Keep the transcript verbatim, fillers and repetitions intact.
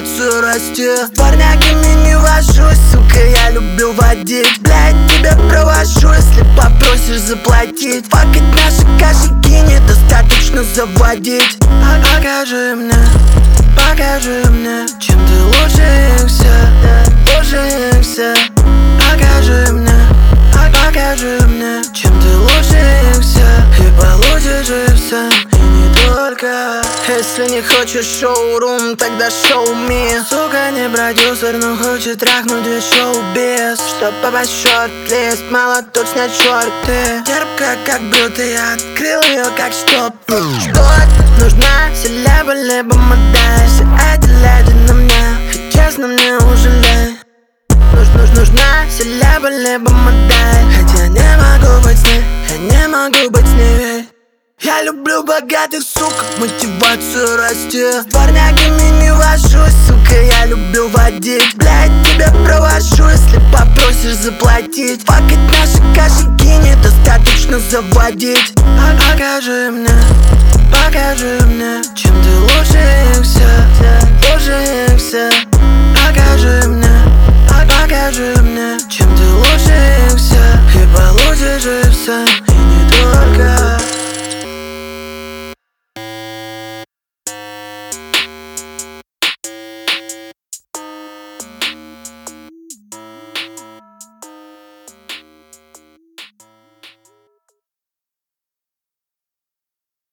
мотивацию расти. С парняками не вожусь, сука, я люблю водить. Блядь, тебя провожу, если попросишь заплатить. Факать наши кошельки недостаточно заводить. Покажи мне, покажи мне, чем ты лучше их все, лучше их все. Покажи мне, покажи мне, чем ты лучше их все. И получишь и все, и не только. Если не хочешь шоурум, тогда шоу ми. Сука, не продюсер, но хочет трахнуть весь шоу-биз. Чтоб попасть в шорт-лист, мало тут снять шорты. Терпкая, как блюдо, я открыл ее, как что. Что нужна селеба, либо модель. Все эти леди на мне, и честно мне уже лень. Нуж, нуж, нужна селеба, либо модель. Хотя не могу быть с ней, я не могу быть с ней. Я люблю богатых, сука, мотивацию расти. С парняками не вожусь, сука, я люблю водить. Блядь, тебя провожу, если попросишь заплатить. Факать наши кошельки недостаточно заводить. Покажи мне, покажи мне, чем